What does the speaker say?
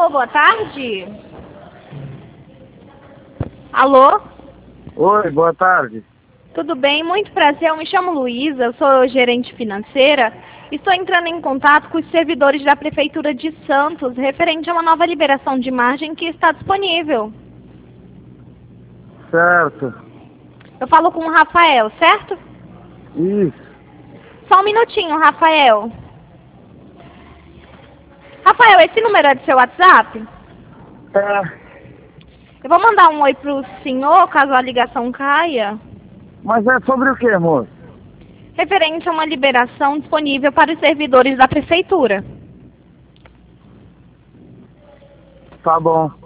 Alô, boa tarde. Alô? Oi, boa tarde. Tudo bem? Muito prazer. Eu me chamo Luísa, eu sou gerente financeira. Estou entrando em contato com os servidores da Prefeitura de Santos, referente a uma nova liberação de margem que está disponível. Certo. Eu falo com o Rafael, certo? Isso. Só um minutinho, Rafael. Rafael, esse número é do seu WhatsApp? É. Eu vou mandar um oi pro senhor, caso a ligação caia. Mas é sobre o que, moço? Referente a uma liberação disponível para os servidores da Prefeitura. Tá bom.